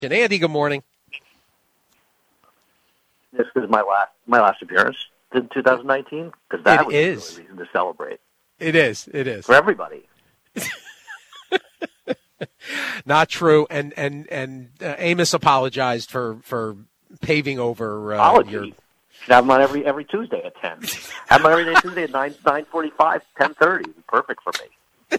Andy, good morning. This is my last appearance in 2019 because that was really a reason to celebrate. It is for everybody. Not true. And Amos apologized for paving over. Apology. Should have them on every Tuesday at 10. Have them on every Tuesday at 9:45, 10:30. Perfect for me.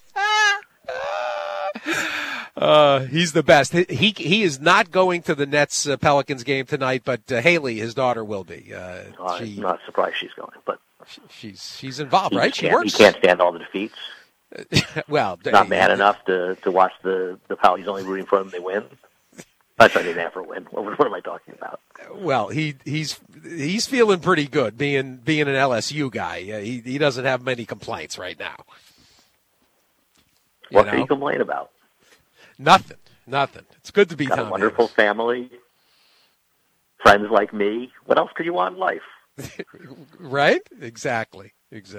He's the best. He is not going to the Nets Pelicans game tonight, but Haley, his daughter, will be. I'm not surprised she's going, but she's involved, right? She works. He can't stand all the defeats. Well, not man enough to watch the Pal. He's only rooting for them. They win. That's why they never win. What am I talking about? Well, he's feeling pretty good being an LSU guy. He doesn't have many complaints right now. What can he complain about? Nothing. It's good to be got Tom a wonderful Amos. family, friends like me. What else could you want in life? Right? Exactly.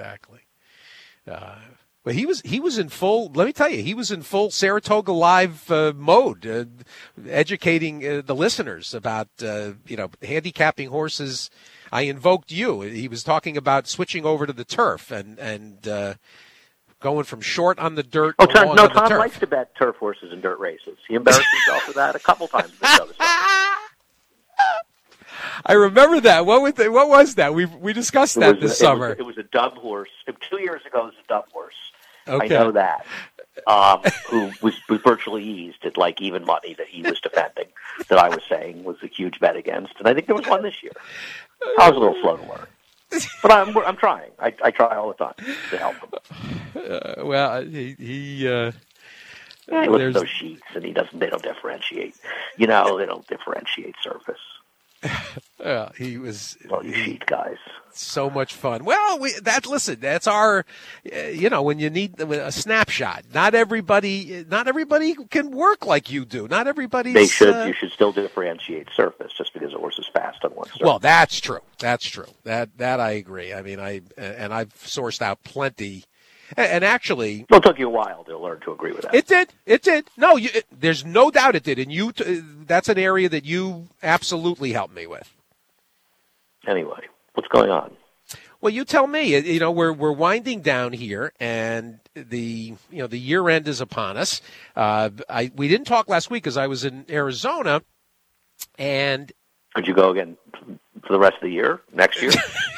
But he was in full. Let me tell you, he was in full Saratoga Live mode, educating the listeners about handicapping horses. I invoked you. He was talking about switching over to the turf and going from short on the dirt. Oh, to long on the Tom turf. likes to bet turf horses and dirt races. He embarrassed himself with that a couple times in the show this summer. I remember that. What was that? We discussed that this summer. It was a dub horse. 2 years ago, it was a dub horse. Okay. I know that. Who was virtually eased at like even money that he was defending, that I was saying was a huge bet against. And I think there was one this year. I was a little slow to learn. But I'm trying. I try all the time to help him. He looks at those sheets, and they don't differentiate. They don't differentiate surface. He was. Well, you sheet guys. So much fun. Well, that's our, when you need a snapshot. Not everybody can work like you do. Not everybody. You should still differentiate surface just because a horse is fast on one surface. Well, that's true. That I agree. I mean, I've sourced out plenty. And actually, it took you a while to learn to agree with that. It did. No, there's no doubt it did. And that's an area that you absolutely helped me with. Anyway, what's going on? Well, you tell me. We're winding down here, and the year end is upon us. We didn't talk last week because I was in Arizona, and could you go again for the rest of the year next year?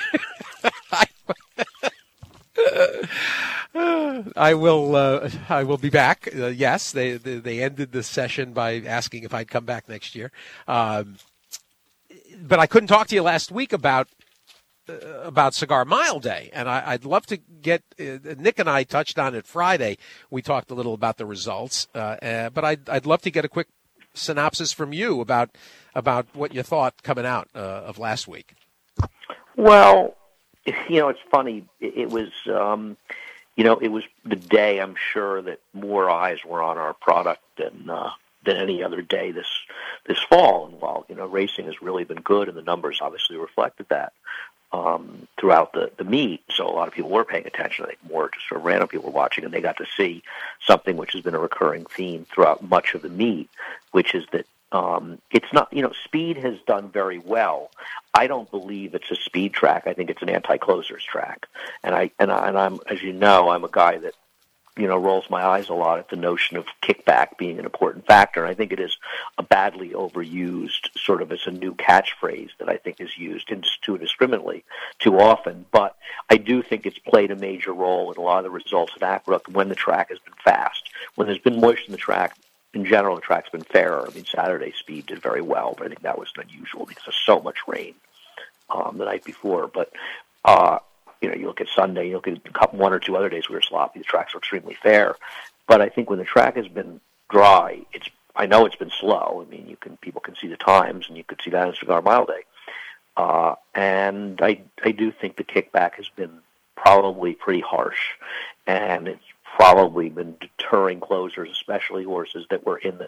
I will be back. Yes, they ended the session by asking if I'd come back next year. But I couldn't talk to you last week about Cigar Mile Day, and I'd love to get Nick and I touched on it Friday. We talked a little about the results, but I'd love to get a quick synopsis from you about what you thought coming out of last week. Well, it's funny. It was. It was the day, I'm sure, that more eyes were on our product than any other day this fall. And while racing has really been good, and the numbers obviously reflected that throughout the meet, so a lot of people were paying attention. I think more just sort of random people were watching, and they got to see something which has been a recurring theme throughout much of the meet, which is that it's not. Speed has done very well. I don't believe it's a speed track. I think it's an anti-closers track. And I'm, as you know, I'm a guy that, rolls my eyes a lot at the notion of kickback being an important factor. And I think it is a badly overused sort of as a new catchphrase that I think is used too indiscriminately too often. But I do think it's played a major role in a lot of the results at Aqueduct when the track has been fast. When there's been moisture in the track, in general, the track's been fairer. I mean, Saturday Speed did very well, but I think that was unusual because there's so much rain the night before. But, you look at Sunday, you look at one or two other days we were sloppy. The tracks were extremely fair. But I think when the track has been dry, I know it's been slow. I mean, people can see the times, and you could see that on Cigar Mile Day. And I do think the kickback has been probably pretty harsh, and it's probably been deterring closers, especially horses that were in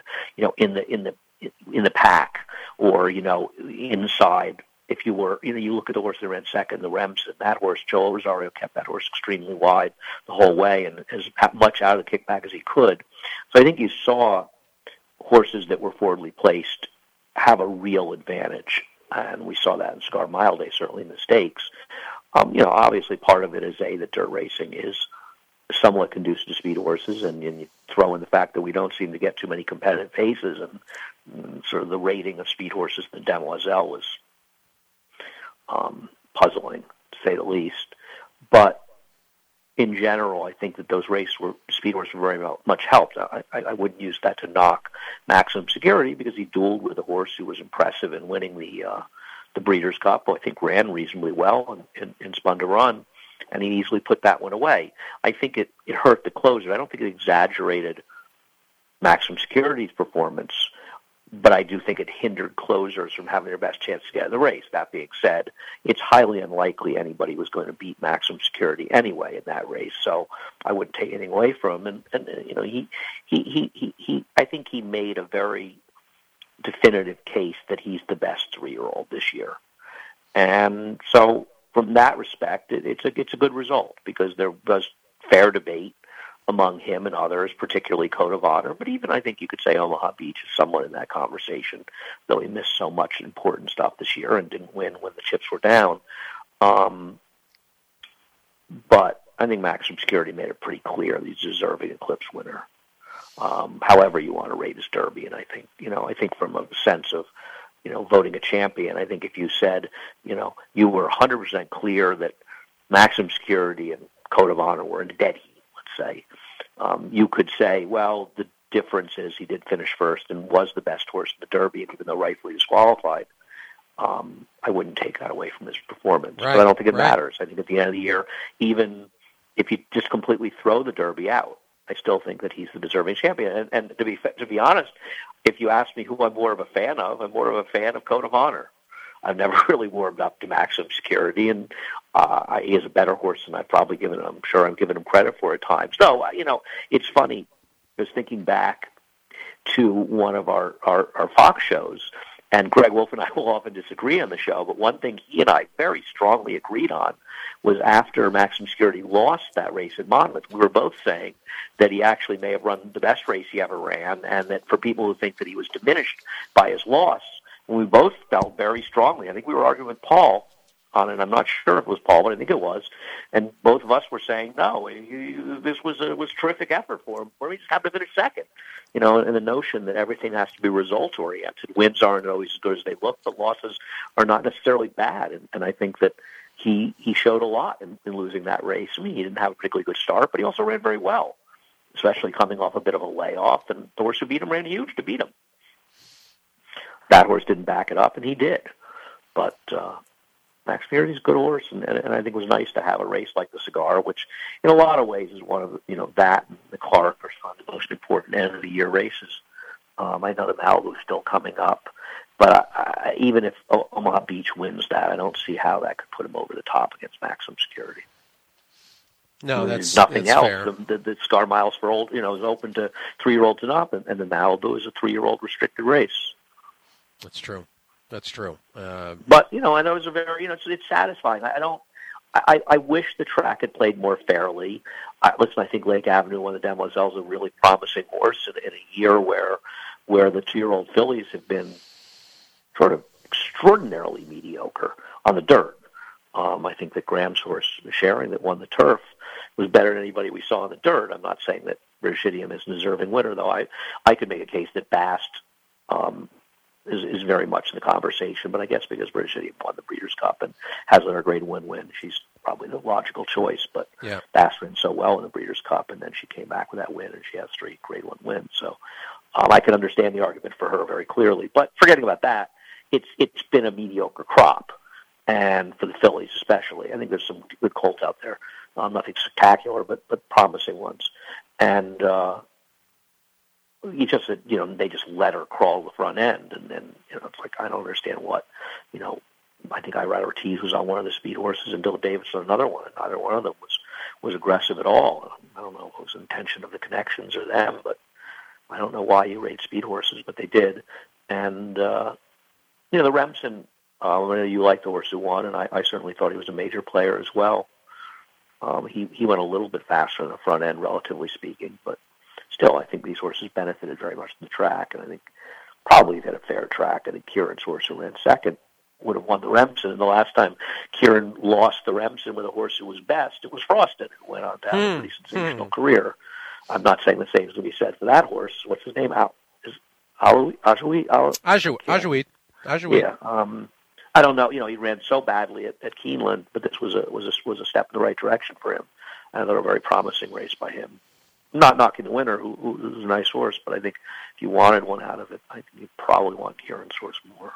the pack or inside. If you were, you look at the horse that ran second, the Remsen, that horse, Joel Rosario kept that horse extremely wide the whole way and as much out of the kickback as he could. So I think you saw horses that were forwardly placed have a real advantage, and we saw that in Cigar Mile Day, certainly in the stakes. Obviously part of it is that dirt racing is somewhat conducive to speed horses, and you throw in the fact that we don't seem to get too many competitive paces, and sort of the rating of speed horses in the Demoiselle was puzzling, to say the least. But in general, I think that those speed horses were very much helped. I wouldn't use that to knock Maximum Security, because he dueled with a horse who was impressive in winning the Breeders' Cup, who I think ran reasonably well and spun to run, and he easily put that one away. I think it hurt the closer. I don't think it exaggerated Maximum Security's performance, but I do think it hindered closers from having their best chance to get in the race. That being said, it's highly unlikely anybody was going to beat Maximum Security anyway in that race, so I wouldn't take anything away from him. And he I think he made a very definitive case that he's the best 3-year-old this year. And so from that respect, it's a good result, because there was fair debate among him and others, particularly Code of Honor. But even I think you could say Omaha Beach is somewhat in that conversation, though he missed so much important stuff this year and didn't win when the chips were down. But I think Maximum Security made it pretty clear that he's deserving Eclipse winner. However you want to rate his Derby, and I think from a sense of voting a champion, I think if you said you were 100% clear that Maximum Security and Code of Honor were in dead heat, let's say, you could say, well, the difference is he did finish first and was the best horse in the Derby, and even though rightfully disqualified, I wouldn't take that away from his performance. Right, but I don't think it matters. I think at the end of the year, even if you just completely throw the Derby out, I still think that he's the deserving champion. And to be honest, if you ask me who I'm more of a fan of, I'm more of a fan of Code of Honor. I've never really warmed up to Maximum Security, and he is a better horse than I've probably given him. I'm sure I'm giving him credit for at times. No, it's funny. I was thinking back to one of our Fox shows, and Greg Wolf and I will often disagree on the show, but one thing he and I very strongly agreed on was after Maximum Security lost that race at Monmouth, we were both saying that he actually may have run the best race he ever ran, and that for people who think that he was diminished by his loss, we both felt very strongly. I think we were arguing with Paul on it. I'm not sure if it was Paul, but I think it was. And both of us were saying, no, this was a terrific effort for him. He just happened to finish second. And the notion that everything has to be result-oriented. Wins aren't always as good as they look, but losses are not necessarily bad. And I think that he showed a lot in losing that race. I mean, he didn't have a particularly good start, but he also ran very well, especially coming off a bit of a layoff. And the horse who beat him ran huge to beat him. That horse didn't back it up, and he did. But Max Security's a good horse, and I think it was nice to have a race like the Cigar, which in a lot of ways is one of that and the Clark are some of the most important end of the year races. I know the Malibu is still coming up, but even if Omaha Beach wins that, I don't see how that could put him over the top against Maximum Security. No, that's nothing else. Fair. The Cigar Miles for old, is open to 3-year-olds and up, and the Malibu is a 3-year-old restricted race. That's true. But I know it's a very it's satisfying. I wish the track had played more fairly. Listen, I think Lake Avenue, one of the Demoiselles, is a really promising horse in a year where the 2-year-old fillies have been sort of extraordinarily mediocre on the dirt. I think that Graham's horse, Sharing, that won the turf, was better than anybody we saw on the dirt. I'm not saying that British Idiom is a deserving winner, though. I could make a case that Bast is very much in the conversation, but I guess because British Idiom won the Breeders' Cup and has let her grade win, she's probably the logical choice. But yeah. Bast ran so well in the Breeders' Cup, and then she came back with that win, and she has 3 grade 1 wins. So I can understand the argument for her very clearly. But forgetting about that, it's been a mediocre crop, and for the fillies especially. I think there's some good colts out there. Nothing spectacular, but promising ones. And you just said, they just let her crawl the front end, and then it's like I don't understand what, I think Irad Ortiz was on one of the speed horses, and Bill Davis on another one, and neither one of them was aggressive at all. I don't know if it was the intention of the connections or them, but I don't know why you rate speed horses, but they did. And the Remsen, I know you like the horse who won, and I certainly thought he was a major player as well. He went a little bit faster in the front end, relatively speaking, but still, I think these horses benefited very much from the track, and I think probably if they had a fair track, I think Kieran's horse who ran second would have won the Remsen. And the last time Kieran lost the Remsen with a horse who was best, it was Frosted, who went on to have a pretty sensational career. I'm not saying the same is going to be said for that horse. What's his name? Ajoui? Yeah. I don't know. He ran so badly at Keeneland, but this was a step in the right direction for him. And another very promising race by him. I'm not knocking the winner, who's a nice horse, but I think if you wanted one out of it, I think you probably want Kieran's horse more.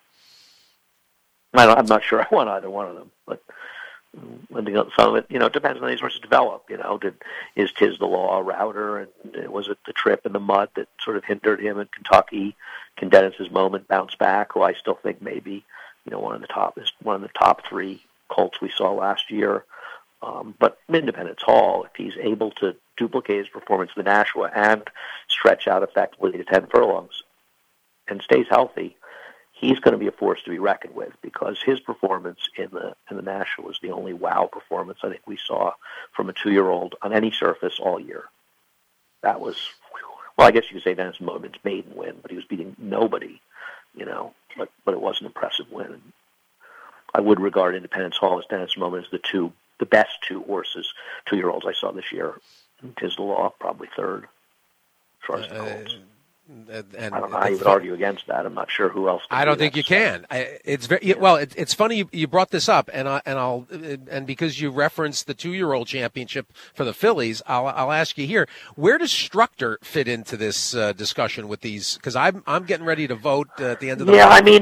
I'm not sure I want either one of them, but some of it, it depends on how these horses develop. Is Tiz the Law a router, and was it the trip in the mud that sort of hindered him in Kentucky? Can Dennis's Moment bounce back? Who I still think maybe, one of the top three colts we saw last year. But Independence Hall, if he's able to duplicate his performance in the Nashua and stretch out effectively to 10 furlongs and stays healthy, he's going to be a force to be reckoned with, because his performance in the Nashua was the only wow performance I think we saw from a 2-year-old on any surface all year. That was, well, I guess you could say Dennis Moment's maiden win, but he was beating nobody, but it was an impressive win. I would regard Independence Hall as Dennis Moment as the best 2 horses, 2-year-olds I saw this year. Tiz the Law, probably third, as far as the colts. I don't know how you would argue against that. I'm not sure who else. I don't think you can. It's very well. It's funny you brought this up, and because you referenced the 2-year-old championship for the fillies, I'll ask you here: where does Structer fit into this discussion with these? Because I'm getting ready to vote at the end of the month. I mean,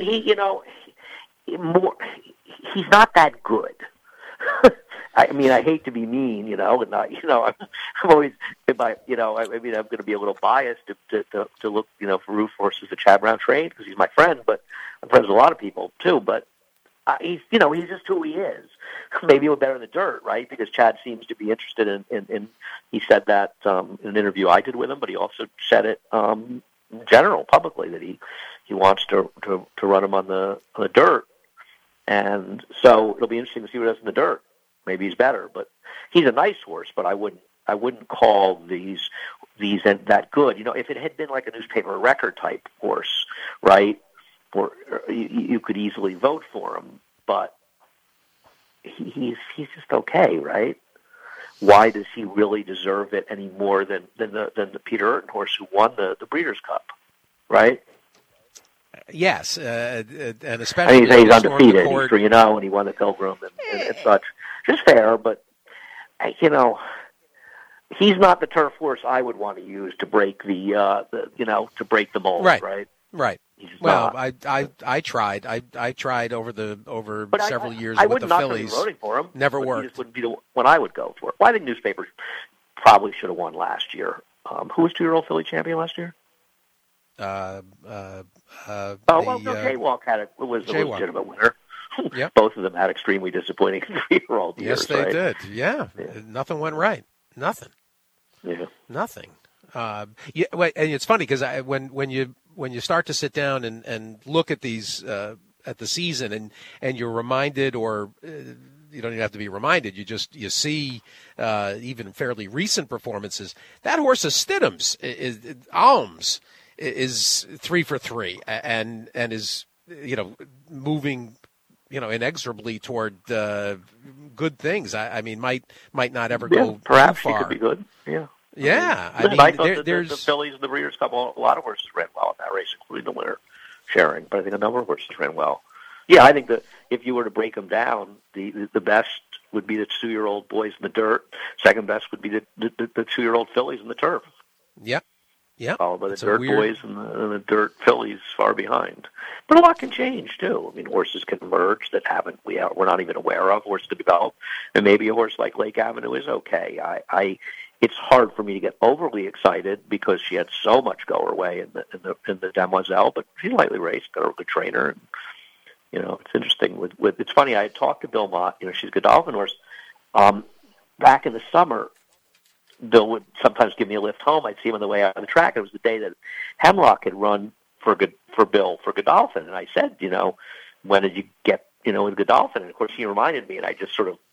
he's not that good. I mean, I hate to be mean, and not, I'm always, I'm going to be a little biased to look, for Roof horses that Chad Brown trained, because he's my friend, but I'm friends with a lot of people too. But he's just who he is. Maybe we're better in the dirt, right? Because Chad seems to be interested in he said that in an interview I did with him, but he also said it in general publicly that he wants to run him on the dirt, and so it'll be interesting to see what he does in the dirt. Maybe he's better, but he's a nice horse. But I wouldn't call these that good. If it had been like a newspaper record type horse, right, or you could easily vote for him. But he's just okay, right? Why does he really deserve it any more than the Peter Eurton horse who won the Breeders' Cup, right? Yes, and especially he's undefeated. He's 3-0, and he won the Pilgrim and such. Just fair, but he's not the turf horse I would want to use to break to break the mold. Right. Well, I tried. I tried over several years with the Phillies. Be voting for him. Never but worked. He just wouldn't be the one I would go for. Well, I think newspapers probably should have won last year. Who was 2-year-old Philly champion last year? Jaywalk was a legitimate winner. Yep. Both of them had extremely disappointing 3-year-old years. Yes, they right? did. Yeah. Nothing went right. Nothing. Yeah. Nothing. And it's funny because when you start to sit down and look at these at the season and you're reminded, or you don't even have to be reminded, you see even fairly recent performances. That horse of Stidham's Alms is 3 for 3 and is moving inexorably toward good things. I mean, might not ever go perhaps too far. He could be good. Yeah. I mean, I thought there's the Phillies and the Breeders' Cup. A lot of horses ran well in that race, including the winner, Sharing. But I think a number of horses ran well. Yeah, I think that if you were to break them down, the best would be the 2-year-old boys in the dirt. Second best would be the 2-year-old fillies in the turf. Yep. Yeah, followed by the dirt boys and the dirt fillies far behind. But a lot can change too. I mean, horses can emerge that we're not even aware of. Horses to develop, and maybe a horse like Lake Avenue is okay. It's hard for me to get overly excited because she had so much go her way in the Demoiselle, but she's lightly raced, got a good trainer, and it's interesting. With it's funny. I had talked to Bill Mott. She's a Godolphin horse. Back in the summer, Bill would sometimes give me a lift home. I'd see him on the way out of the track. It was the day that Hemlock had run for Bill for Godolphin, and I said, when did you get with Godolphin? And of course, he reminded me, and I just sort of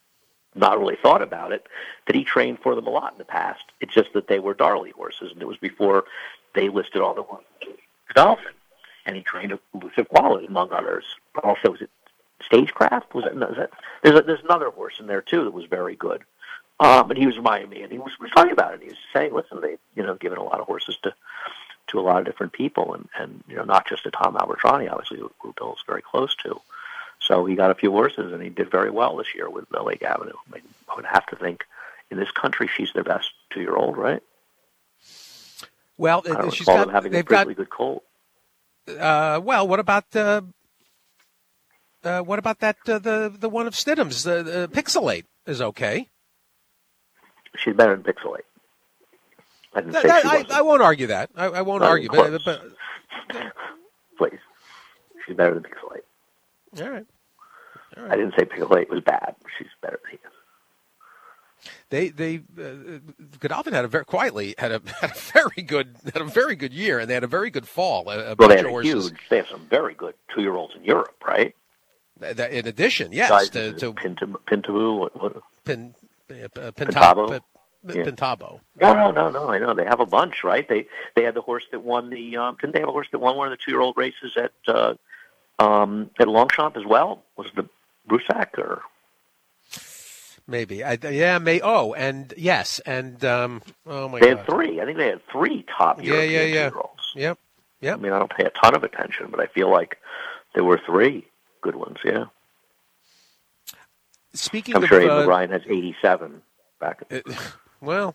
not really thought about it, that he trained for them a lot in the past. It's just that they were Darley horses, and it was before they listed all the ones Godolphin. And he trained Elusive Quality, among others. Also, was it Stagecraft? There's another horse in there, too, that was very good. And he was reminding me, and he was talking about it. He was saying, listen, they've given a lot of horses to a lot of different people, and not just to Tom Albertrani, obviously, who Bill's very close to. So he got a few horses, and he did very well this year with Lake Avenue. I mean, I would have to think in this country she's their best 2-year-old, right? Well, she's got them having a really good colt. Well, what about that? The one of Stidham's, the Pixelate is okay. She's better than Pixelate. I didn't say she wasn't. I won't argue that. I won't argue, but please, she's better than Pixelate. All right. I didn't say Pixelate was bad. She's better than he is. Godolphin had a very good year, and they had a very good fall. They have some very good 2-year-olds in Europe, right? In addition, yes, to Pintabo. Pintabo. Pintabo. No. I know they have a bunch, right? They had the horse that won the. Didn't they have a horse that won one of the 2-year-old races at Longchamp as well? Was it the Brusac or? Maybe. Oh my God. They had 3. I think they had 3 top European 2-year-olds. Yep. I mean, I don't pay a ton of attention, but I feel like there were 3 good ones. Yeah. Speaking I'm sure Aiden O'Brien has 87 back. Well,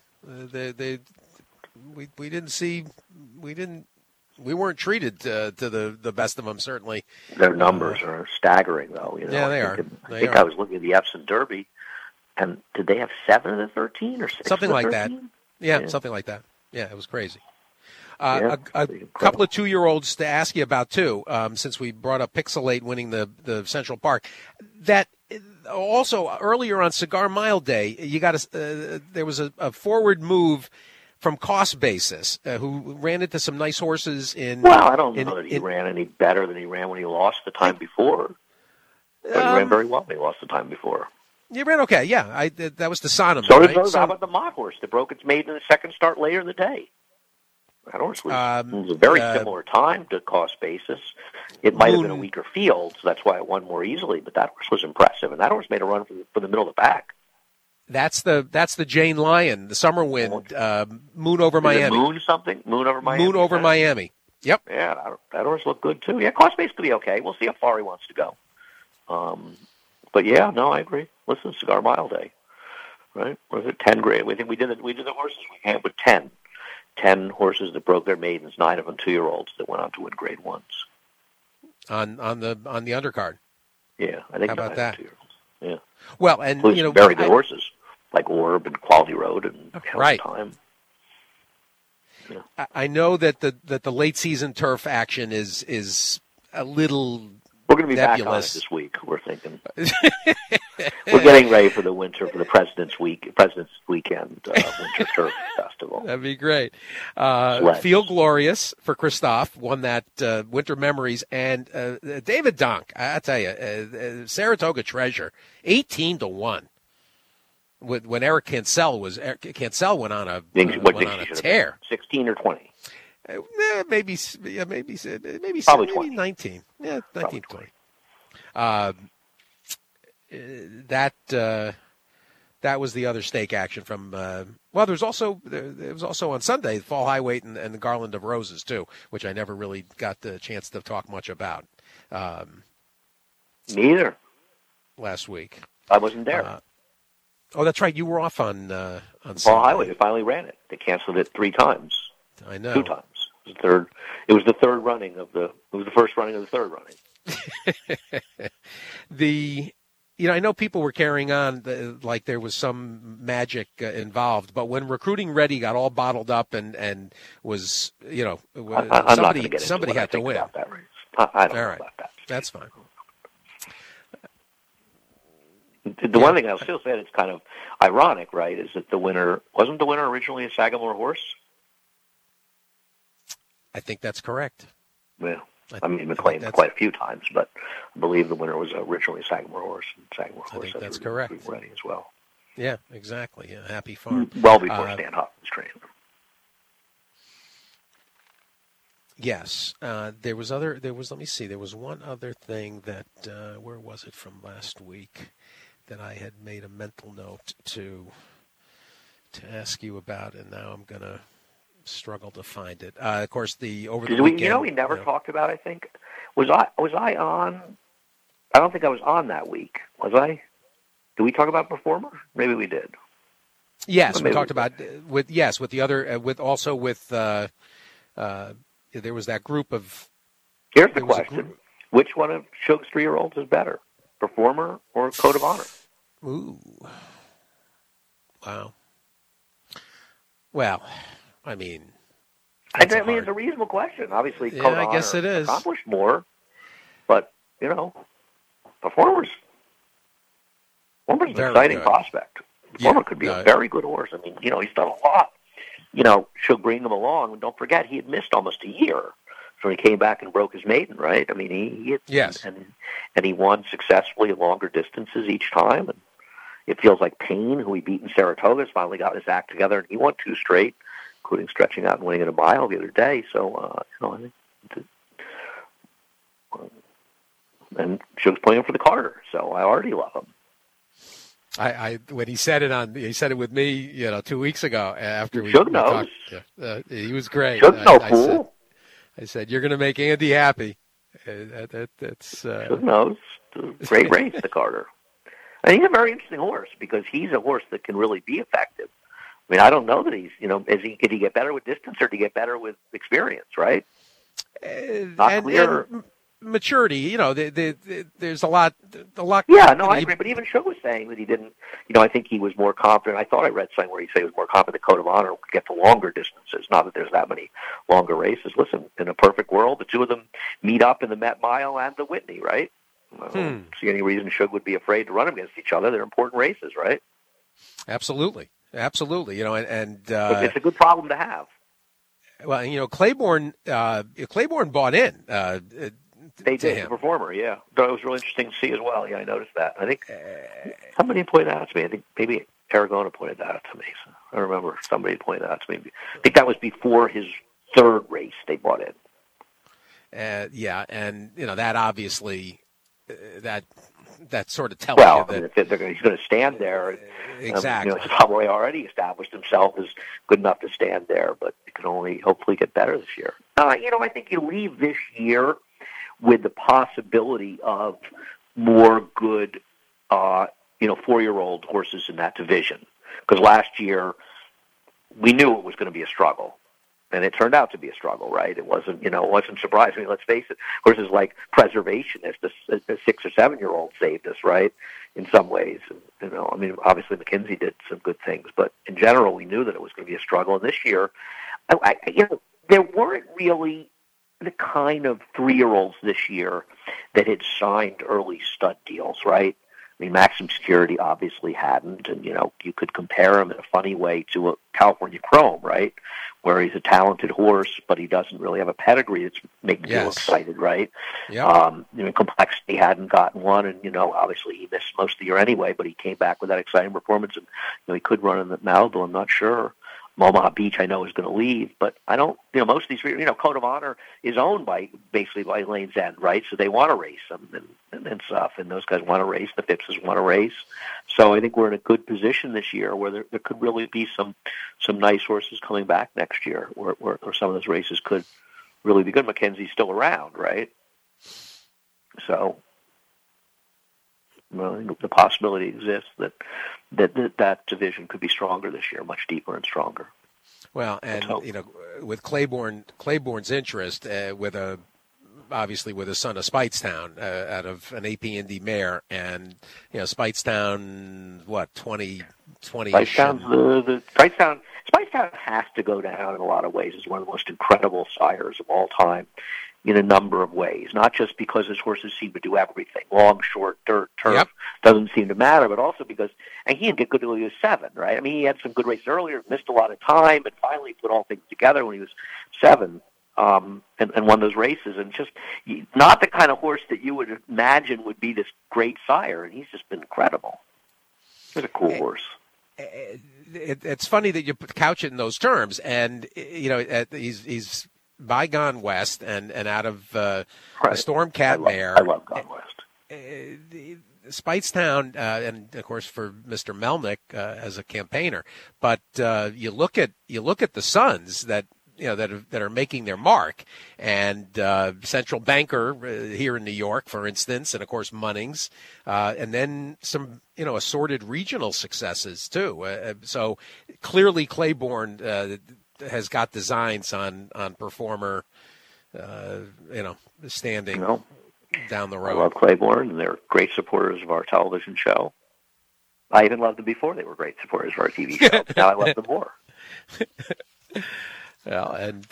we weren't treated to the best of them, certainly. Their numbers are staggering, though. Yeah, they are. I was looking at the Epsom Derby, and did they have 7 of the 13 or 6? Something like that. Yeah, something like that. Yeah, it was crazy. A couple of 2-year-olds to ask you about, too, since we brought up Pixelate winning the Central Park. That also, earlier on Cigar Mile Day, you got there was a forward move from Cost Basis, who ran into some nice horses in... Well, I don't know that he ran any better than he ran when he lost the time before. But he ran very well when he lost the time before. He ran okay, yeah. That was the Sonam. So right? How about the Mott horse that broke its maiden in the second start later in the day? That horse was a very similar time to Cost Basis. It might have been a weaker field, so that's why it won more easily, but that horse was impressive, and that horse made a run for the middle of the pack. That's the Jane Lyon, the Summer Wind, Moon Over Miami. Moon something? Moon Over Miami? Moon Over Miami. Yep. Yeah, that horse looked good, too. Yeah, Cost Basis could be okay. We'll see how far he wants to go. But, yeah, no, I agree. Listen, Cigar Mile Day, right? Was it 10 grade? We think we did the horses we had with 10. 10 horses that broke their maidens, 9 of them 2-year-olds that went on to win grade 1s. On the undercard. Yeah, I think. How about that? 2-year-olds. Yeah. Well, and very good horses like Orb and Quality Road and right. Time. Yeah. I know that the late season turf action is a little. We're going to be nebulous. Back on it this week. We're thinking. We're getting ready for the winter, for the President's Weekend Winter Turf Festival. That'd be great. Feel Glorious for Christophe won that Winter Memories, and David Donk. I tell you, Saratoga Treasure, 18-1. When Eric Cancel went on a tear. 16 or 20. Maybe Probably 20. 19. Yeah, 19, 20. That was the other stake action from. There was also on Sunday Fall High Weight and the Garland of Roses too, which I never really got the chance to talk much about. Neither. Last week, I wasn't there. That's right. You were off on Fall High Weight. They finally ran it. They canceled it 3 times. I know. 2 times. It was the third running of the. It was the first running of the third running. I know people were carrying on like there was some magic involved, but when Recruiting Ready got all bottled up and was, somebody had to win. That race. I don't know about that. That's fine. The one thing I'll still say that's kind of ironic, right, is that wasn't the winner originally a Sagamore horse? I think that's correct. Yeah. Been claimed quite a few times, but I believe the winner was originally a Sagamore horse. And Sagamore horse that's correct. Ready as well. Yeah, exactly. Yeah, Happy Farm. Well before Stan Huffman's trained him. Yes, there was. Let me see. There was one other thing that. Where was it from last week that I had made a mental note to ask you about, and now I'm gonna struggle to find it. Of course, over the weekend. We never talked about. I think was I on? I don't think I was on that week. Was I? Did we talk about Performer? Maybe we did. Yes, we talked about with the other with. There was that group of. Here's the question: which one of Shug's 3-year-olds is better, Performer or Code of Honor? Ooh, wow. Well, I mean, it's a reasonable question. Obviously, Code of Honor I guess it is. Accomplished more, but Performer's an exciting prospect. Performer could be a very good horse. I mean, he's done a lot. She'll bring him along. And don't forget, he had missed almost a year. So he came back and broke his maiden, right? I mean, he and he won successfully at longer distances each time. And it feels like Payne, who he beat in Saratoga, has finally got his act together, and he won 2 straight, including stretching out and winning at a mile the other day. So, I think, and Shug's playing for the Carter, so I already love him. When he said it with me, 2 weeks ago after we Shug knows. Talked, he was great. Shug's no fool. I said, you're going to make Andy happy. That's Shug knows. Great race, the Carter. And he's a very interesting horse because he's a horse that can really be effective. I mean, I don't know that he's, did he get better with distance or did he get better with experience, right? Not clear. And maturity, there's a lot. Yeah, no, I agree. But even Shug was saying that he didn't, I think he was more confident. I thought I read something where he said he was more confident that Code of Honor could get to longer distances. Not that there's that many longer races. Listen, in a perfect world, the two of them meet up in the Met Mile and the Whitney, right? I don't see any reason Shug would be afraid to run against each other. They're important races, right? Absolutely. And it's a good problem to have. Well, Claiborne bought in. They did, the Performer, yeah. It was really interesting to see as well. Yeah, I noticed that. I think somebody pointed that out to me. I think maybe Aragona pointed that out to me. So I remember somebody pointed that out to me. I think that was before his 3rd race they bought in. And that obviously that sort of tells you that he's going to stand there. Exactly. Probably already established himself as good enough to stand there, but he can only hopefully get better this year. I think you leave this year with the possibility of more good, 4-year-old horses in that division. Because last year, we knew it was going to be a struggle. And it turned out to be a struggle, right? It wasn't surprising. I mean, let's face it, horses like Preservationist, a 6 or 7-year-old saved us, right? In some ways, obviously McKenzie did some good things, but in general, we knew that it was going to be a struggle. And this year, there weren't really the kind of 3-year-olds this year that had signed early stud deals, right? I mean, Maximum Security obviously hadn't, and, you could compare him in a funny way to a California Chrome, right? Where he's a talented horse, but he doesn't really have a pedigree that's making you excited, right? Yeah. Complexity hadn't gotten one, and, obviously he missed most of the year anyway, but he came back with that exciting performance, and, he could run in the Malibu, I'm not sure. Omaha Beach, I know, is going to leave, but I don't. Most of these, Code of Honor is owned basically by Lane's End, right? So they want to race them and stuff, and those guys want to race. The Phippses want to race, so I think we're in a good position this year where there could really be some nice horses coming back next year, where some of those races could really be good. Mackenzie's still around, right? So, I think the possibility exists that division could be stronger this year, much deeper and stronger. Well, and with Claiborne's interest, obviously with a son of Speightstown out of an AP Indy mare, and Speightstown, 20 Speightstown has to go down in a lot of ways as one of the most incredible sires of all time. In a number of ways, not just because his horses seem to do everything, long, short, dirt, turf, doesn't seem to matter, but also because, and he didn't get good until he was 7, right? I mean, he had some good races earlier, missed a lot of time, and finally put all things together when he was 7, and won those races, and just not the kind of horse that you would imagine would be this great sire, and he's just been incredible. He's a cool horse. it's funny that you couch it in those terms, and he's by Gone West and out of the Stormcat Mare. I love Gone West. Speightstown, and of course for Mr. Melnick as a campaigner, but you look at the sons that are making their mark, and Central Banker here in New York, for instance, and of course Munnings, and then some assorted regional successes too. So clearly Claiborne has got designs on Performer, standing down the road. I love Claiborne, and they're great supporters of our television show. I even loved them before they were great supporters of our TV show. Now I love them more. Well, and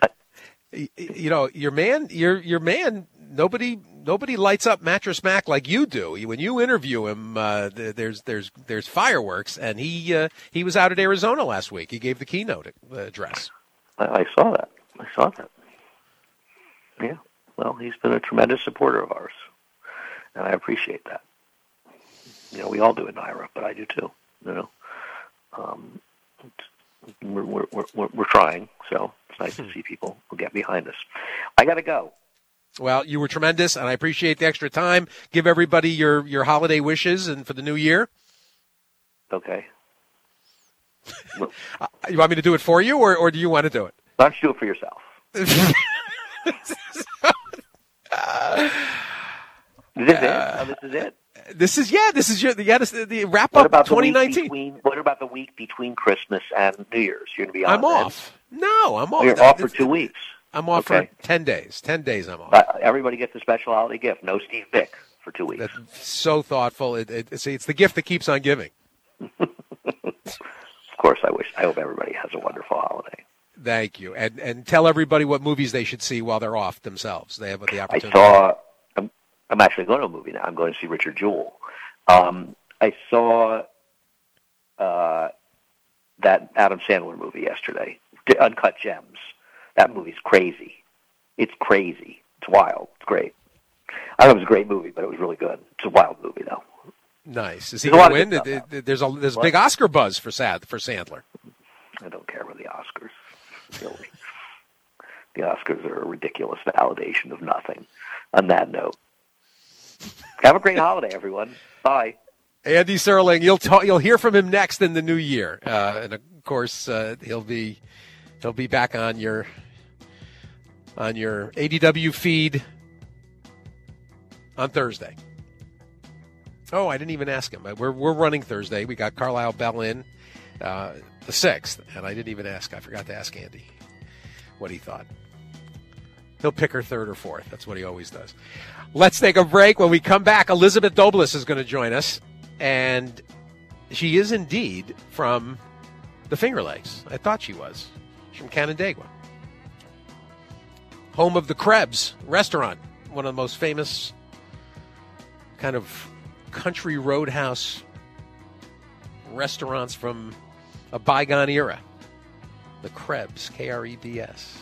your man. Nobody lights up Mattress Mac like you do. When you interview him, there's fireworks, and he was out at Arizona last week. He gave the keynote address. I saw that. Yeah. Well, he's been a tremendous supporter of ours, and I appreciate that. We all do at NYRA, but I do too. We're trying, so it's nice to see people who get behind us. I got to go. Well, you were tremendous, and I appreciate the extra time. Give everybody your holiday wishes and for the new year. Okay. You want me to do it for you, or do you want to do it? Why don't you do it for yourself? This is the wrap up 2019. What about the week between Christmas and New Year's? You're going to be on. I'm off. No, I'm off. You're off for 2 weeks. I'm off for 10 days. 10 days I'm off. Everybody gets a special holiday gift. No Steve Bick for 2 weeks. That's so thoughtful. It's the gift that keeps on giving. Of course, I hope everybody has a wonderful holiday. Thank you. And tell everybody what movies they should see while they're off themselves. They have the opportunity. I'm actually going to a movie now. I'm going to see Richard Jewell. I saw that Adam Sandler movie yesterday, Uncut Gems. That movie's crazy. It's crazy. It's wild. It's great. I thought it was a great movie, but it was really good. It's a wild movie, though. Nice. Is he going to win? There's a big Oscar buzz for Sandler. I don't care about the Oscars. Really. The Oscars are a ridiculous validation of nothing. On that note, have a great holiday, everyone. Bye. Andy Serling, you'll hear from him next in the new year, and of course he'll be back on your ADW feed on Thursday. Oh, I didn't even ask him. We're running Thursday. We got Carlisle Bell in the 6th, and I didn't even ask. I forgot to ask Andy what he thought. He'll pick her 3rd or 4th. That's what he always does. Let's take a break. When we come back, Elizabeth Douglas is going to join us, and she is indeed from the Finger Lakes. I thought she was. She's from Canandaigua. Home of the Krebs restaurant, one of the most famous kind of country roadhouse restaurants from a bygone era. The Krebs, Krebs,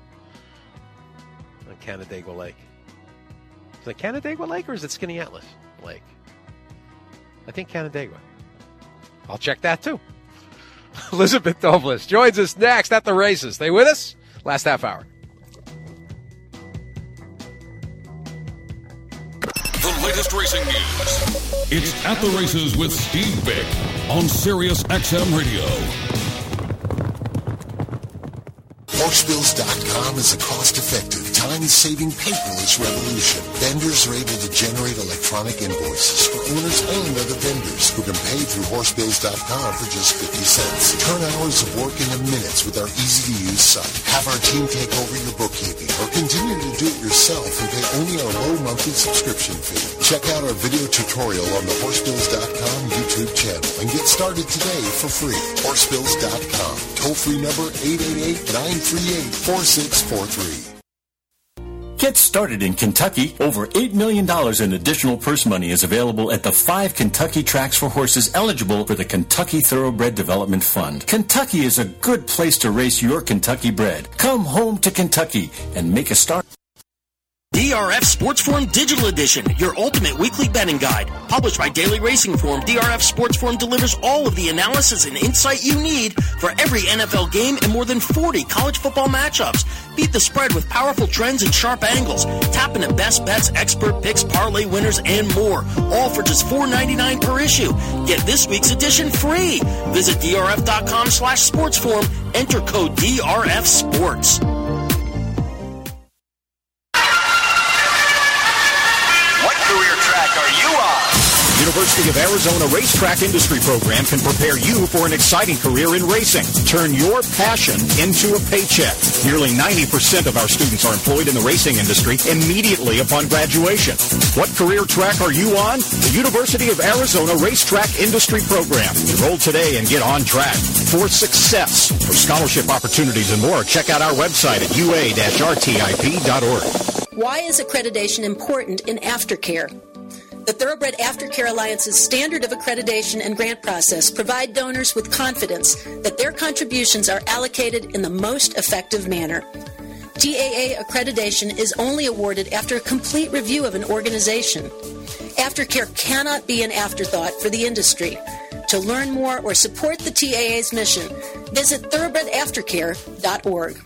on Canandaigua Lake. Is it Canandaigua Lake or is it Skaneateles Lake? I think Canandaigua. I'll check that too. Elizabeth Douglas joins us next at the races. Stay with us. Last half hour. The latest racing news. It's At the Races with Steve Bick on Sirius XM Radio. Horsebills.com is a cost-effective, time-saving, paperless revolution. Vendors are able to generate electronic invoices for owners and other vendors who can pay through Horsebills.com for just 50 cents. Turn hours of work into minutes with our easy-to-use site. Have our team take over your bookkeeping or continue to do it yourself and pay only our low monthly subscription fee. Check out our video tutorial on the Horsebills.com YouTube channel and get started today for free. Horsebills.com. Toll-free number 888-938-4643. Get started in Kentucky. Over $8 million in additional purse money is available at the 5 Kentucky tracks for horses eligible for the Kentucky Thoroughbred Development Fund. Kentucky is a good place to race your Kentucky bred. Come home to Kentucky and make a start. DRF Sports Forum Digital Edition, your ultimate weekly betting guide. Published by Daily Racing Form, DRF Sports Forum delivers all of the analysis and insight you need for every NFL game and more than 40 college football matchups. Beat the spread with powerful trends and sharp angles. Tap into best bets, expert picks, parlay winners, and more. All for just $4.99 per issue. Get this week's edition free. Visit drf.com/sportsforum. Enter code DRF Sports. What career track are you on? University of Arizona Racetrack Industry Program can prepare you for an exciting career in racing. Turn your passion into a paycheck. Nearly 90% of our students are employed in the racing industry immediately upon graduation. What career track are you on? The University of Arizona Racetrack Industry Program. Enroll today and get on track for success. For scholarship opportunities and more, check out our website at ua-rtip.org. Why is accreditation important in aftercare? The Thoroughbred Aftercare Alliance's standard of accreditation and grant process provide donors with confidence that their contributions are allocated in the most effective manner. TAA accreditation is only awarded after a complete review of an organization. Aftercare cannot be an afterthought for the industry. To learn more or support the TAA's mission, visit thoroughbredaftercare.org.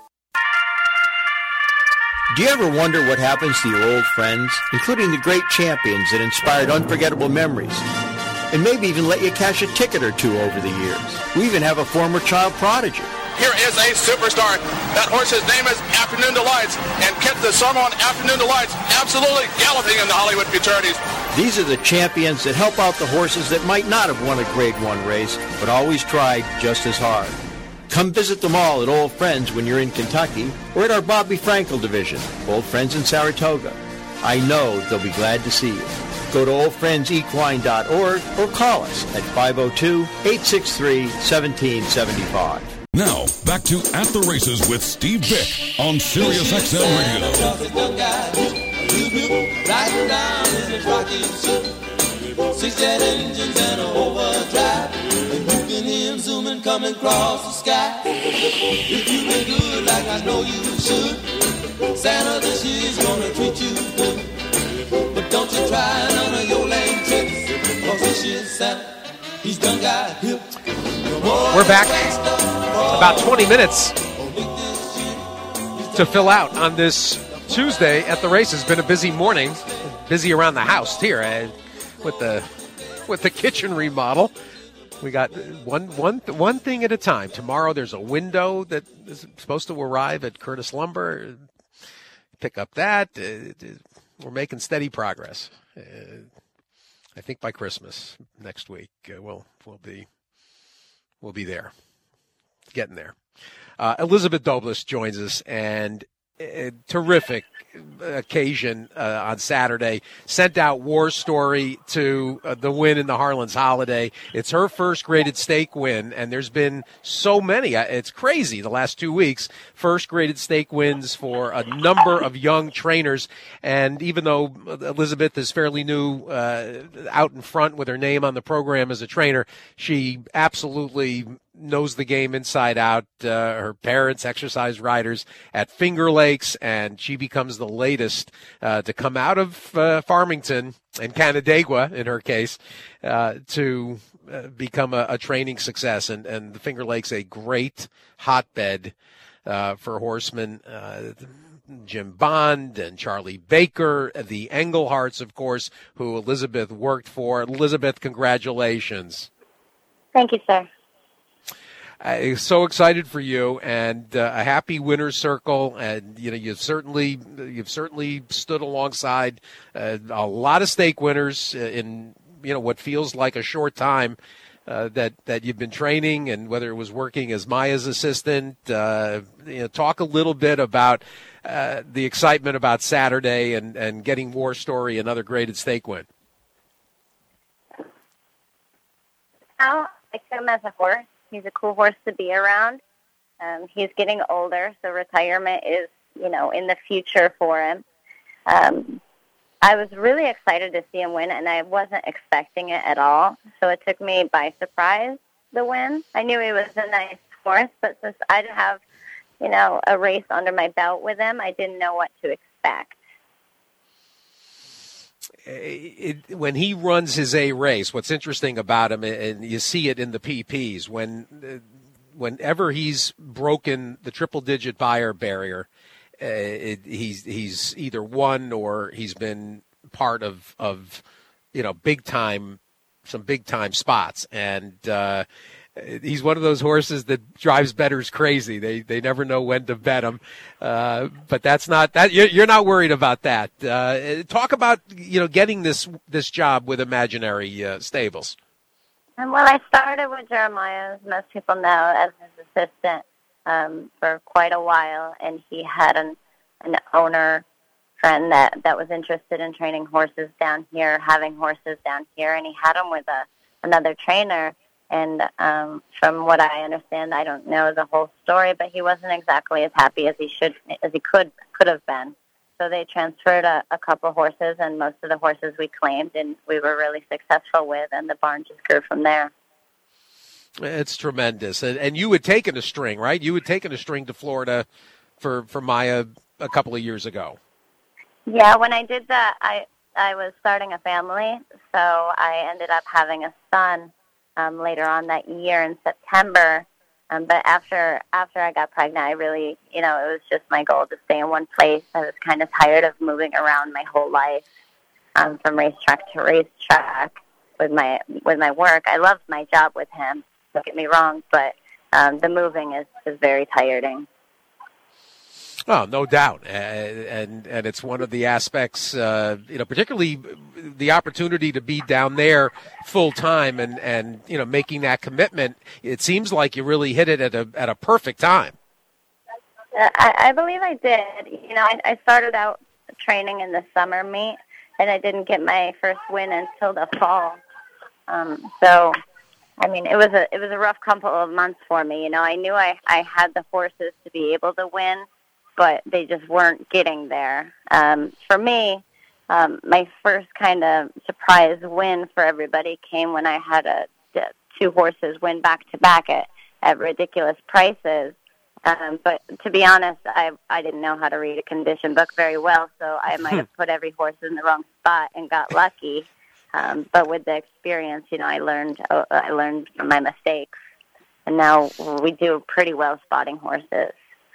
Do you ever wonder what happens to your old friends, including the great champions that inspired unforgettable memories, and maybe even let you cash a ticket or two over the years? We even have a former child prodigy. Here is a superstar. That horse's name is Afternoon Delights, and Kit the Summer on Afternoon Delights absolutely galloping in the Hollywood Futurities. These are the champions that help out the horses that might not have won a Grade 1 race, but always tried just as hard. Come visit them all at Old Friends when you're in Kentucky, or at our Bobby Frankel division, Old Friends in Saratoga. I know they'll be glad to see you. Go to oldfriendsequine.org or call us at 502-863-1775. Now, back to At the Races with Steve Vick on Sirius XM Radio. Six jet engines and an overdrive, and you can hear him zooming coming across the sky. If you been good like I know you should, Santa this year's gonna treat you good. But don't you try none of your lame tricks, cause this year's Santa, he's done got hip. We're back. About 20 minutes to fill out on this Tuesday at the race. It's been a busy morning, busy around the house here. With the kitchen remodel, we got one thing at a time. Tomorrow there's a window that is supposed to arrive at Curtis Lumber. Pick up that. We're making steady progress. I think by Christmas next week we'll be there, getting there. Elizabeth Douglas joins us, and a terrific occasion on Saturday. Sent out War Story to the win in the Harlan's Holiday. It's her first graded stake win, and there's been so many. It's crazy the last 2 weeks. First graded stake wins for a number of young trainers, and even though Elizabeth is fairly new out in front with her name on the program as a trainer, she absolutely knows the game inside out. Her parents exercise riders at Finger Lakes, and she becomes the latest to come out of Farmington and Canandaigua, in her case, to become a training success. And the Finger Lakes, a great hotbed for horsemen. Jim Bond and Charlie Baker, the Engleharts, of course, who Elizabeth worked for. Elizabeth, congratulations. Thank you, sir. I'm so excited for you, and a happy winner's circle. And you've certainly stood alongside a lot of stake winners in what feels like a short time that you've been training, and whether it was working as Maya's assistant. Talk a little bit about the excitement about Saturday and getting War Story, another graded stake win. I like him as a horse. He's a cool horse to be around. He's getting older, so retirement is, in the future for him. I was really excited to see him win, and I wasn't expecting it at all. So it took me by surprise, the win. I knew he was a nice horse, but since I didn't have, a race under my belt with him, I didn't know what to expect. when he runs his A race, what's interesting about him, and you see it in the PPs, whenever he's broken the triple-digit buyer barrier, he's either won or he's been part of some big time spots, and he's one of those horses that drives bettors crazy. They never know when to bet him, but that's not that. You're not worried about that. Talk about getting this job with Imaginary Stables. Well, I started with Jeremiah, as most people know, as his assistant for quite a while, and he had an owner friend that was interested in training horses down here, having horses down here, and he had him with another trainer. And from what I understand, I don't know the whole story, but he wasn't exactly as happy as he could have been. So they transferred a couple horses, and most of the horses we claimed, and we were really successful with, and the barn just grew from there. It's tremendous. And you had taken a string, right? You had taken a string to Florida for Maya a couple of years ago. Yeah, when I did that, I was starting a family, so I ended up having a son later on that year in September. But after I got pregnant, I really, it was just my goal to stay in one place. I was kind of tired of moving around my whole life from racetrack to racetrack with my work. I loved my job with him, don't get me wrong, but the moving is very tiring. Oh, no doubt, and it's one of the aspects, particularly the opportunity to be down there full time and making that commitment. It seems like you really hit it at a perfect time. I believe I did. I started out training in the summer meet, and I didn't get my first win until the fall. So, I mean, it was a rough couple of months for me. I knew I had the horses to be able to win, but they just weren't getting there. For me, my first kind of surprise win for everybody came when I had two horses win back-to-back at ridiculous prices. But to be honest, I didn't know how to read a condition book very well, so I might have put every horse in the wrong spot and got lucky. But with the experience, I learned from my mistakes, and now we do pretty well spotting horses.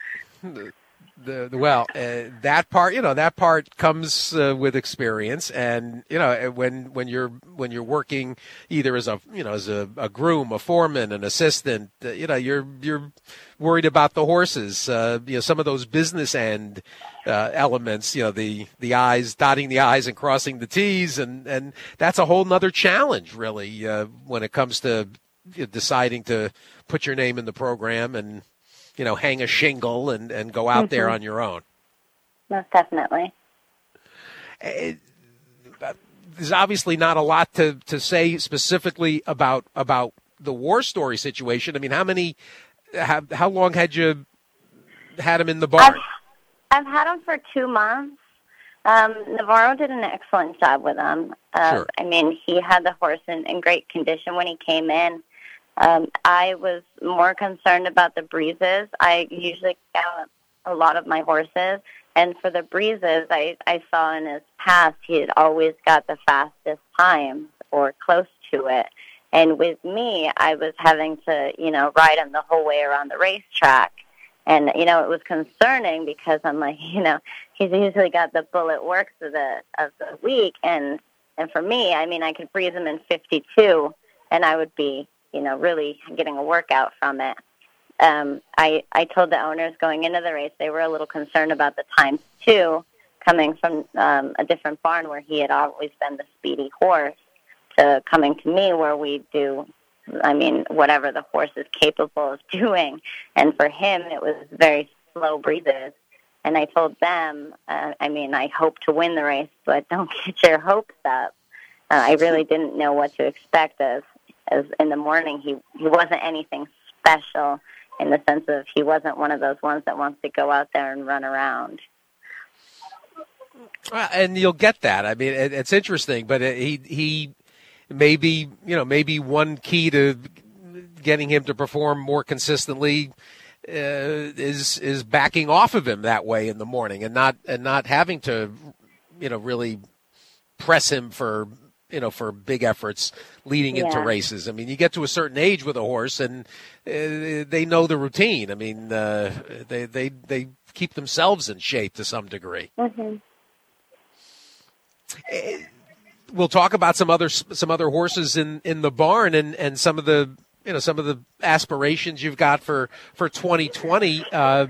That part comes with experience, and when you're working either as a groom, a foreman, an assistant, you're worried about the horses. Some of those business end elements, the I's, dotting the I's and crossing the T's, and that's a whole nother challenge, really, when it comes to deciding to put your name in the program and hang a shingle and go out there on your own. Most definitely. There's obviously not a lot to say specifically about the War Story situation. I mean, how long had you had him in the barn? I've had him for 2 months. Navarro did an excellent job with him. Sure. I mean, he had the horse in great condition when he came in. I was more concerned about the breezes. I usually count a lot of my horses, and for the breezes, I saw in his past he had always got the fastest time or close to it. And with me, I was having to, ride him the whole way around the racetrack. And, it was concerning because I'm like, he's usually got the bullet works of the week. And for me, I mean, I could breeze him in 52, and I would be, really getting a workout from it. I told the owners going into the race they were a little concerned about the times too, coming from a different barn where he had always been the speedy horse to coming to me where we do, whatever the horse is capable of doing. And for him, it was very slow breezes. And I told them, I hope to win the race, but don't get your hopes up. I really didn't know what to expect as in the morning. He wasn't anything special in the sense of he wasn't one of those ones that wants to go out there and run around. And you'll get that. I mean, it's interesting, but he maybe one key to getting him to perform more consistently is backing off of him that way in the morning and not having to really press him for big efforts leading into races. I mean, you get to a certain age with a horse, and they know the routine. I mean, they keep themselves in shape to some degree. Mm-hmm. We'll talk about some other horses in the barn and some of the aspirations you've got for 2020.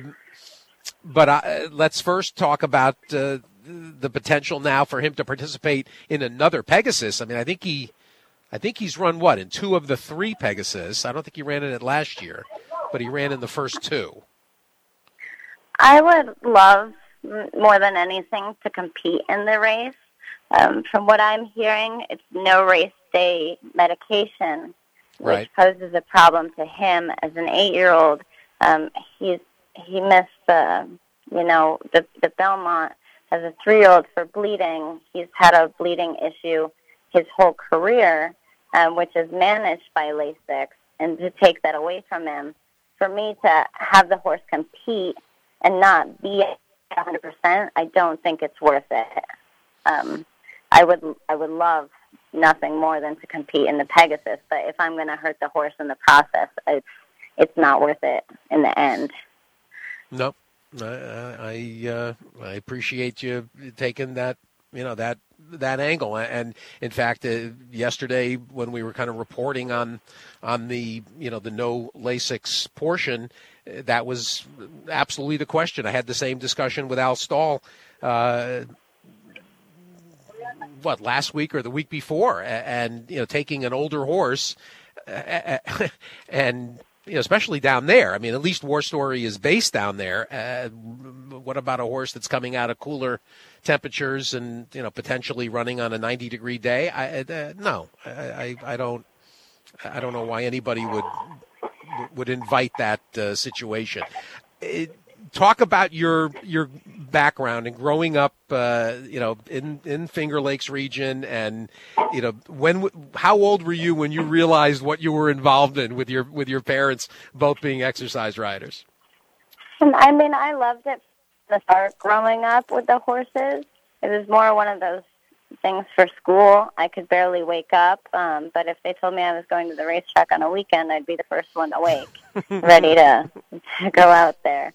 But let's first talk about the potential now for him to participate in another Pegasus. I mean, I think he's run in 2 of the 3 Pegasus. I don't think he ran in it last year, but he ran in the first 2. I would love more than anything to compete in the race. From what I'm hearing, it's no race day medication, which poses a problem to him as an 8-year-old. He missed the Belmont as a 3-year-old for bleeding. He's had a bleeding issue his whole career, which is managed by Lasix, and to take that away from him, for me to have the horse compete and not be 100%, I don't think it's worth it. I would love nothing more than to compete in the Pegasus, but if I'm going to hurt the horse in the process, it's not worth it in the end. Nope. I appreciate you taking that angle. And in fact, yesterday when we were kind of reporting on the the no Lasix portion, that was absolutely the question. I had the same discussion with Al Stahl. Last week or the week before, and taking an older horse, and especially down there. I mean, at least War Story is based down there. What about a horse that's coming out of cooler temperatures and potentially running on a 90-degree day? I don't know why anybody would invite that situation. Talk about your background and growing up, in Finger Lakes region, and how old were you when you realized what you were involved in with your parents both being exercise riders? I mean, I loved it from the start growing up with the horses. It was more one of those things for school. I could barely wake up, but if they told me I was going to the racetrack on a weekend, I'd be the first one awake, ready to go out there.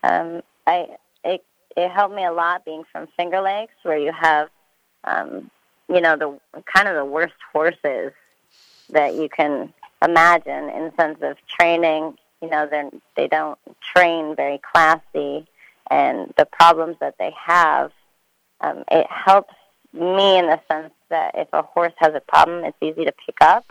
It helped me a lot being from Finger Lakes, where you have, the kind of the worst horses that you can imagine in the sense of training. They don't train very classy, and the problems that they have, it helps me in the sense that if a horse has a problem, it's easy to pick up.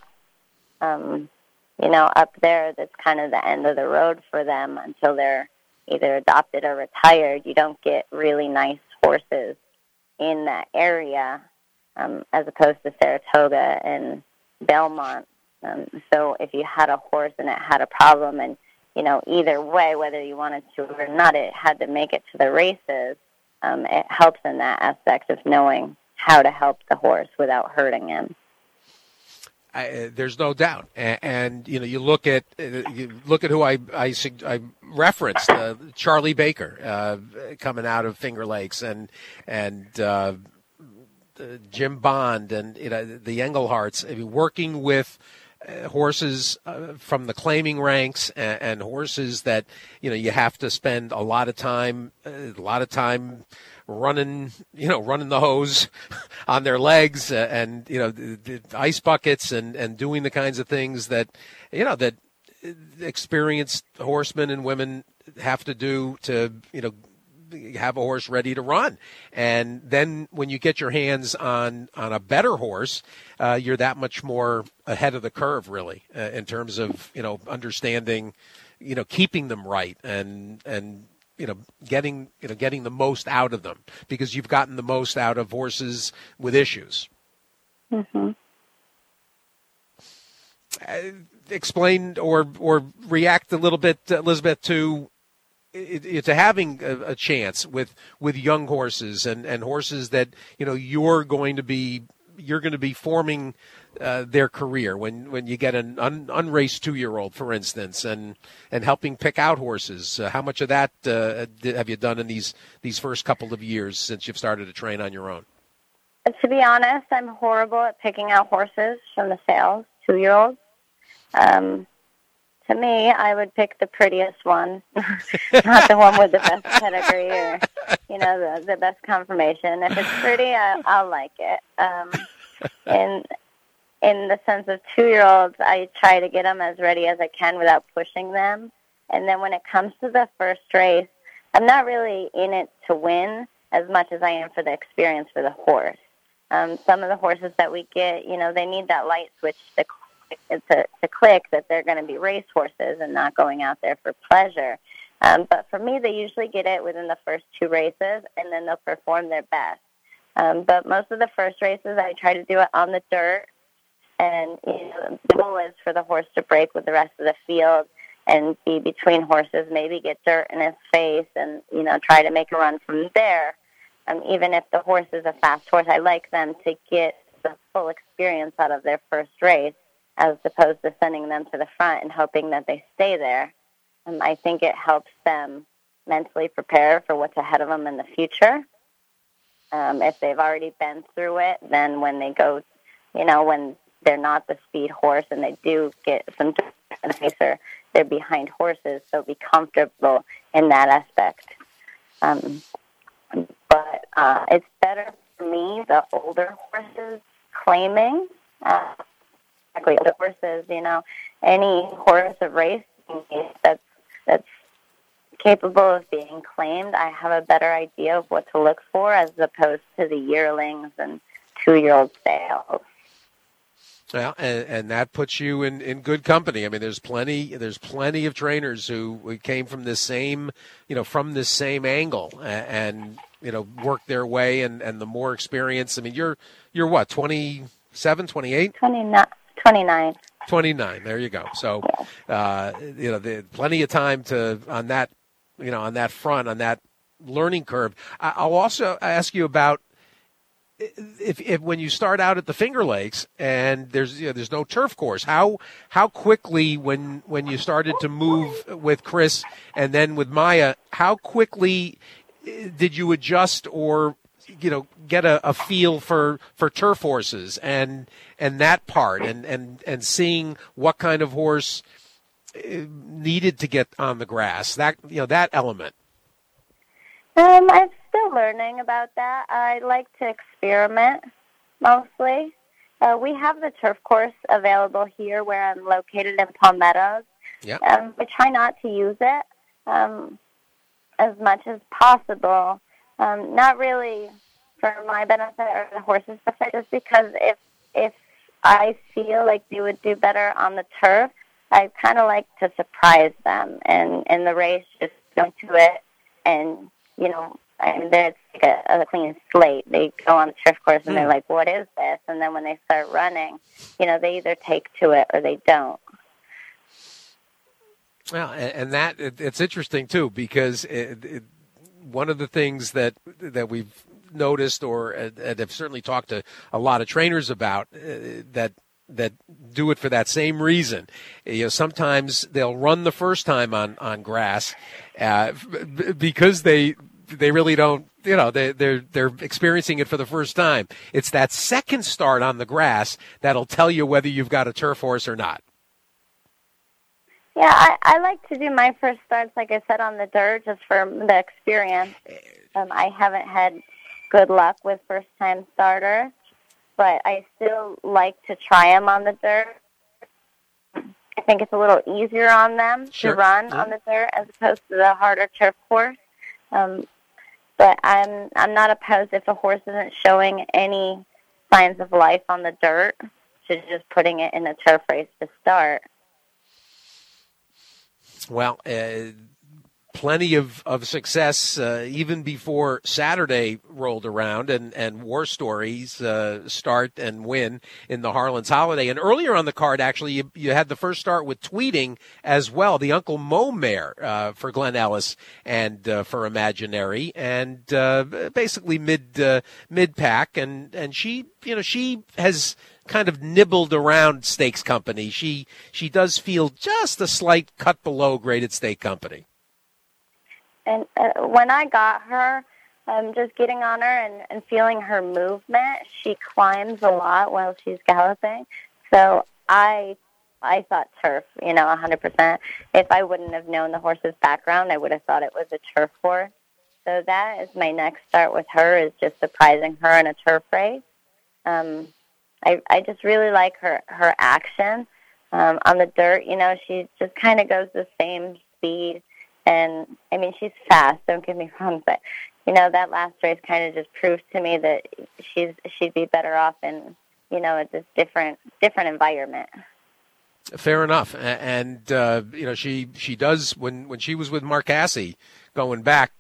Up there, that's kind of the end of the road for them until they're either adopted or retired. You don't get really nice horses in that area, as opposed to Saratoga and Belmont. So if you had a horse and it had a problem, and either way, whether you wanted to or not, it had to make it to the races. It helps in that aspect of knowing how to help the horse without hurting him. There's no doubt, and you look at who I referenced, Charlie Baker, coming out of Finger Lakes, and Jim Bond, and the Engleharts. I mean, working with horses from the claiming ranks and horses that you have to spend a lot of time running the hose on their legs, and the ice buckets, and doing the kinds of things that that experienced horsemen and women have to do to have a horse ready to run. And then when you get your hands on a better horse, you're that much more ahead of the curve, really, in terms of understanding, keeping them right, and getting the most out of them, because you've gotten the most out of horses with issues. Mm-hmm. Explain or react a little bit, Elizabeth, to having a chance with young horses and horses that you're going to be forming their career when you get an unraced 2-year-old, for instance, and helping pick out horses. How much of that have you done in these first couple of years since you've started to train on your own? To be honest, I'm horrible at picking out horses from the sales, 2-year-olds. To me, I would pick the prettiest one, not the one with the best pedigree or, the best conformation. If it's pretty, I'll like it. In the sense of 2-year-olds, I try to get them as ready as I can without pushing them. And then when it comes to the first race, I'm not really in it to win as much as I am for the experience for the horse. Some of the horses that we get, they need that light switch to click that they're going to be race horses and not going out there for pleasure. But for me, they usually get it within the first 2 races, and then they'll perform their best. But most of the first races, I try to do it on the dirt. And the goal is for the horse to break with the rest of the field and be between horses, maybe get dirt in his face and, try to make a run from there. Even if the horse is a fast horse, I like them to get the full experience out of their first race as opposed to sending them to the front and hoping that they stay there. I think it helps them mentally prepare for what's ahead of them in the future. If they've already been through it, then when they go, when they're not the speed horse and they do get some dirt in the face or they're behind horses, they'll be comfortable in that aspect. But it's better for me, the older horses claiming. The horses, any horse of racing that's capable of being claimed, I have a better idea of what to look for as opposed to the yearlings and 2-year-old sales. Well, and that puts you in good company. I mean, there's plenty of trainers who came from this same, from this same angle and work their way and the more experience. I mean, you're what, 27, 28? 29. 29. There you go. So, plenty of time on that front, on that learning curve. I'll also ask you about if when you start out at the Finger Lakes and there's no turf course, how quickly when you started to move with Chris and then with Maya, how quickly did you adjust or get a feel for turf horses and that part and seeing what kind of horse needed to get on the grass, that element? I'm still learning about that. I like to experiment mostly. We have the turf course available here where I'm located in Palm Meadows. Yep. We try not to use it as much as possible. Not really for my benefit or the horse's benefit, just because if I feel like they would do better on the turf, I kind of like to surprise them and in the race just go to it and, it's like a clean slate. They go on the turf course and they're like, what is this? And then when they start running, they either take to it or they don't. Well, and that it's interesting too, because one of the things that we've noticed or have certainly talked to a lot of trainers about that do it for that same reason. Sometimes they'll run the first time on grass because they really don't. They're experiencing it for the first time. It's that second start on the grass that'll tell you whether you've got a turf horse or not. Yeah, I like to do my first starts, like I said, on the dirt just for the experience. I haven't had good luck with first-time starters, but I still like to try them on the dirt. I think it's a little easier on them to run on the dirt as opposed to the harder turf course. But I'm not opposed if a horse isn't showing any signs of life on the dirt to just putting it in a turf race to start. Well, plenty of success even before Saturday rolled around and War Stories start and win in the Harlan's Holiday. And earlier on the card, actually, you had the first start with Tweeting as well, the Uncle Mo mare for Glenn Ellis and for Imaginary, and basically mid-pack. And she has kind of nibbled around Stakes Company. She does feel just a slight cut below Graded Stake Company. And when I got her, just getting on her and feeling her movement. She climbs a lot while she's galloping. So I thought turf, 100%. If I wouldn't have known the horse's background, I would have thought it was a turf horse. So that is my next start with her, is just surprising her in a turf race. I just really like her action. On the dirt, she just kind of goes the same speed. And, I mean, she's fast, don't get me wrong, but, that last race kind of just proves to me that she'd be better off in, a just different environment. Fair enough. And she does, when she was with Marcassi, going back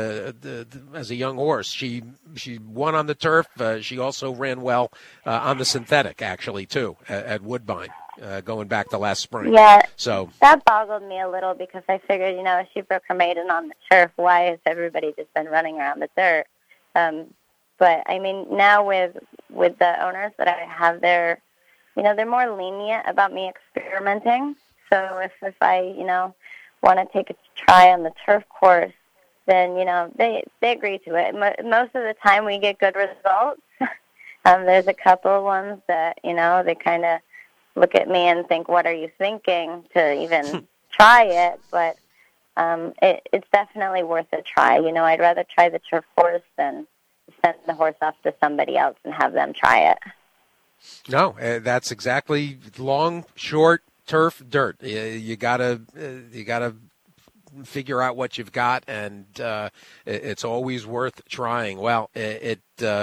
as a young horse, she won on the turf. She also ran well on the synthetic, actually, too, at Woodbine, going back to last spring. Yeah, so that boggled me a little, because I figured, if she broke her maiden on the turf, why has everybody just been running around the dirt? But, I mean, now with the owners that I have there, they're more lenient about me experimenting. So if I, want to take a try on the turf course, then, they agree to it. Most of the time we get good results. There's a couple of ones that, they kind of look at me and think, what are you thinking, to even try it? But it's definitely worth a try. I'd rather try the turf course than send the horse off to somebody else and have them try it. No, that's exactly long, short, turf, dirt. You gotta figure out what you've got, and it's always worth trying. Well, it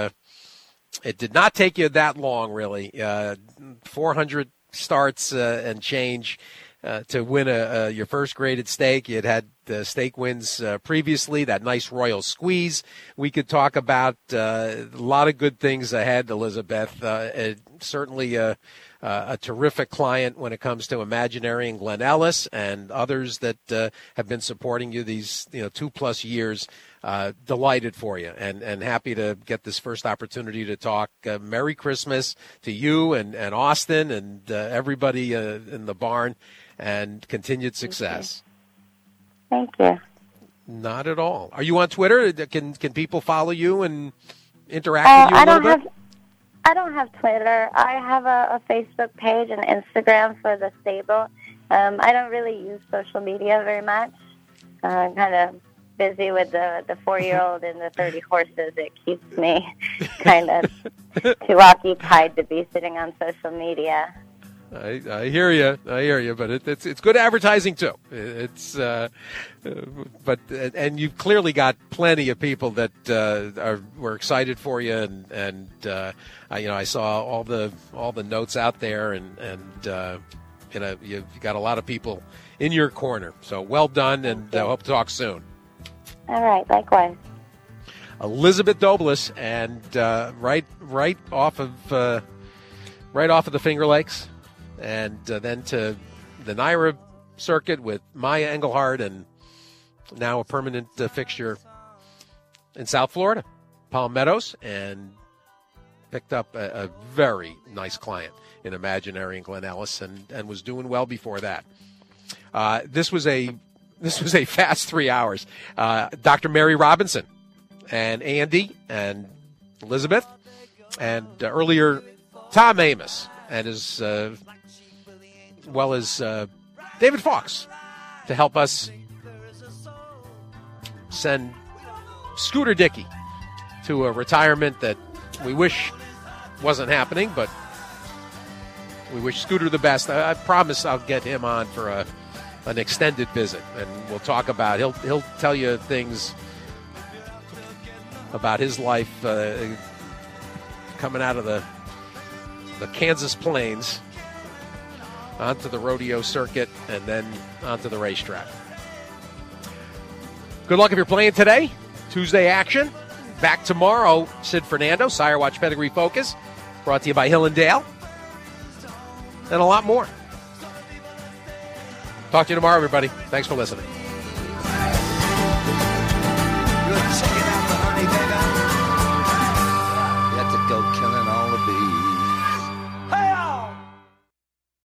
did not take you that long, really. 400 starts and change to win your first graded stake. You had stake wins previously, that nice Royal Squeeze we could talk about. A lot of good things ahead, Elizabeth. Certainly a terrific client when it comes to Imaginary and Glen Ellis and others that have been supporting you these 2+ years. Delighted for you and happy to get this first opportunity to talk. Merry Christmas to you and Austin and everybody in the barn, and continued success. Thank you. Not at all. Are you on Twitter? Can people follow you and interact with you a little bit? I don't have Twitter. I have a Facebook page and Instagram for the stable. I don't really use social media very much. I'm kind of busy with the 4-year-old and the 30 horses. It keeps me kind of too occupied to be sitting on social media. I hear you, but it's good advertising too. And you've clearly got plenty of people that were excited for you, and I saw all the notes out there, and you've got a lot of people in your corner. So well done, and hope to talk soon. All right, likewise. Elizabeth Douglas, and right off of the Finger Lakes. And then to the NYRA circuit with Maya Engelhard, and now a permanent fixture in South Florida, Palm Meadows, and picked up a very nice client in Imaginary and Glen Ellis, and was doing well before that. This was a fast 3 hours. Dr. Mary Robinson and Andy and Elizabeth, and earlier Tom Amos and his well as David Fox to help us send Scooter Dickey to a retirement that we wish wasn't happening, but we wish Scooter the best. I promise I'll get him on for an extended visit, and we'll talk about. He'll tell you things about his life coming out of the Kansas plains onto the rodeo circuit, and then onto the racetrack. Good luck if you're playing today. Tuesday action. Back tomorrow, Sid Fernando, Sire Watch Pedigree Focus, brought to you by Hill & Dale, and a lot more. Talk to you tomorrow, everybody. Thanks for listening.